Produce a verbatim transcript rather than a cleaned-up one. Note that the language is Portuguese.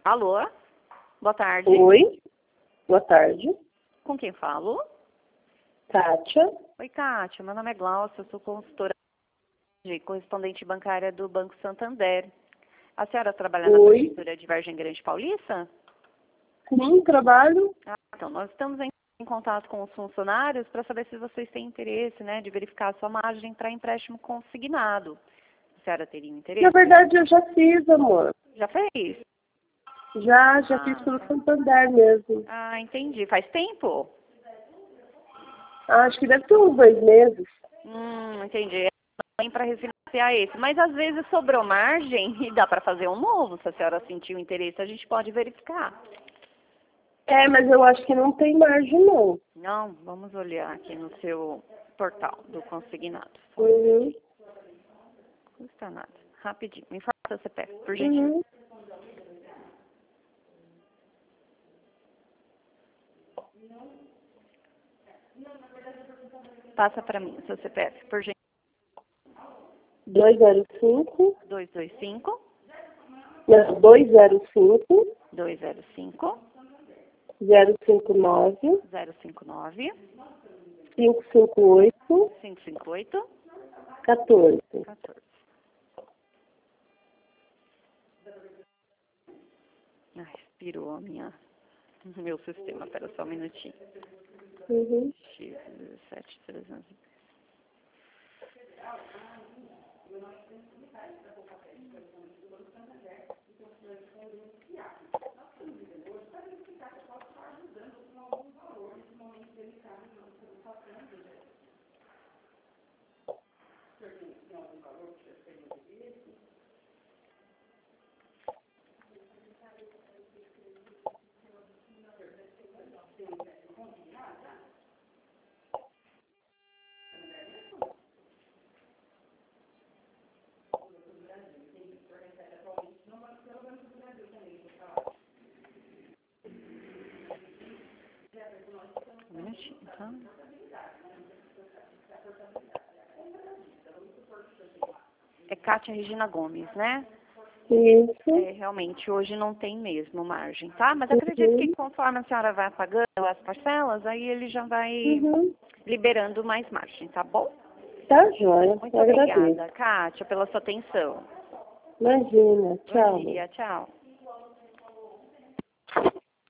Alô? Boa tarde. Oi, boa tarde. Com quem falo? Kátia. Oi, Kátia. Meu nome é Glaucia, eu sou consultora de correspondente bancária do Banco Santander. A senhora trabalha na Oi. prefeitura de Vargem Grande Paulista? Sim, trabalho. Ah, então, nós estamos em, em contato com os funcionários para saber se vocês têm interesse, né, de verificar a sua margem para empréstimo consignado. A senhora teria interesse? Na verdade, eu já fiz, amor. Já fez? Já, já Ah, fiz pelo Santander mesmo. ah, entendi. Faz tempo? Acho que deve ter uns dois meses. Hum, entendi. Tem para refinanciar esse. Mas às vezes sobrou margem e dá para fazer um novo. Se a senhora sentiu interesse, a gente pode verificar. É, mas eu acho que não tem margem, não. Não, vamos olhar aqui no seu portal do consignado. Uhum. Não custa nada. Rapidinho. Me fala seu C P F, por gentileza. Uhum. Passa para mim o seu C P F, por gentileza. dois zero cinco. dois dois cinco, Não, dois zero cinco. dois zero cinco, zero cinco nove. zero cinco nove, cinco cinco oito. cinco cinco oito, quatorze. quatorze. Ai, expirou a minha, o meu sistema. Espera só um minutinho. Uhum. X dezessete trezentos. Um minutinho, tá? É Kátia Regina Gomes, né? Isso. É, realmente, hoje não tem mesmo margem, tá? Mas acredito que Uhum. conforme a senhora vai pagando as parcelas, aí ele já vai Uhum. liberando mais margem, tá bom? Tá joia. Muito Eu agradeço. obrigada, Kátia, pela sua atenção. Imagina. Bom Tchau. dia, tchau.